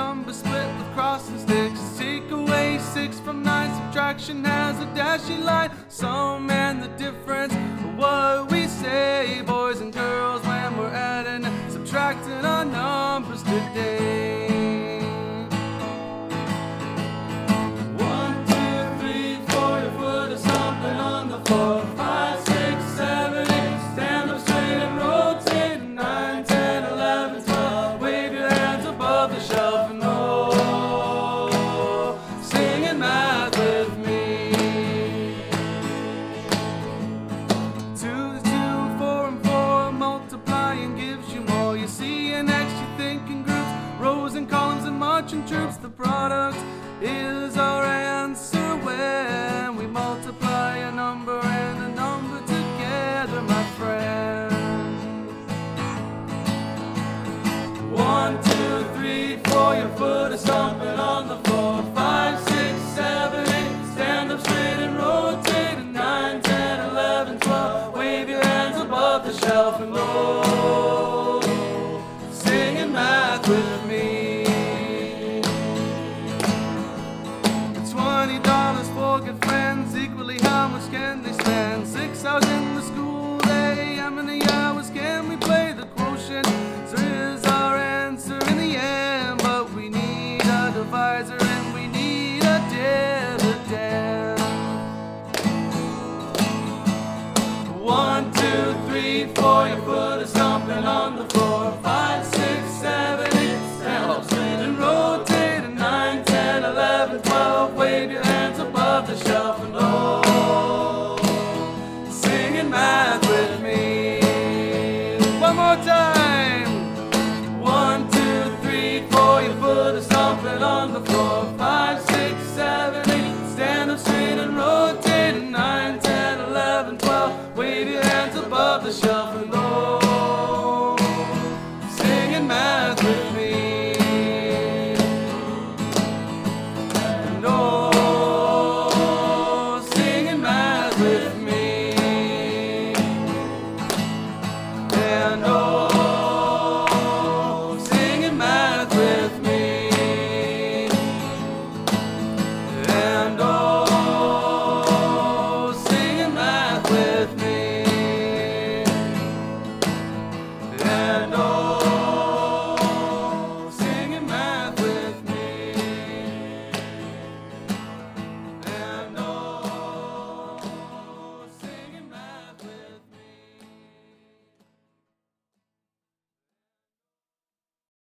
number split with crossing sticks. Take away 6 from 9, subtraction has a dashy line. So man, the difference of what we say, boys and girls, when we're adding and subtracting our numbers today. 1, 2, 3, 4, your foot is stomping on the floor. 5, 6, 7, 8, stand up straight and rotate. 9, 10, 11, 12, wave your hands above the shelf and roll, singing math with me. 2 is 2, 4 and 4, multiplying gives you more. You see an X, you think in groups, rows and columns and marching troops. The product is our answer when we multiply a number and a number together, my friend. 1, 2, 3, 4, your foot is stomping on the floor. 5, 6, 7, 8, stand up straight and rotate. 9, 10, 11, 12, wave your hands above the shelf and roll, singing math with me. $20 for good friends, equally how much can they spend? 6 hours in the school day, how many hours can we play the quotient? There is our answer in the end, but we need a divisor and we need a dividend. 1, 2, 3, 4, your foot is stomping on the floor. 5, 6, 7, 8, stand up straight and rotate. 9, 10, 11, 12, wave your hands above the shelf and roll, singing math with me. One more time. 1, 2, 3, 4, your foot is stomping on the floor. 5,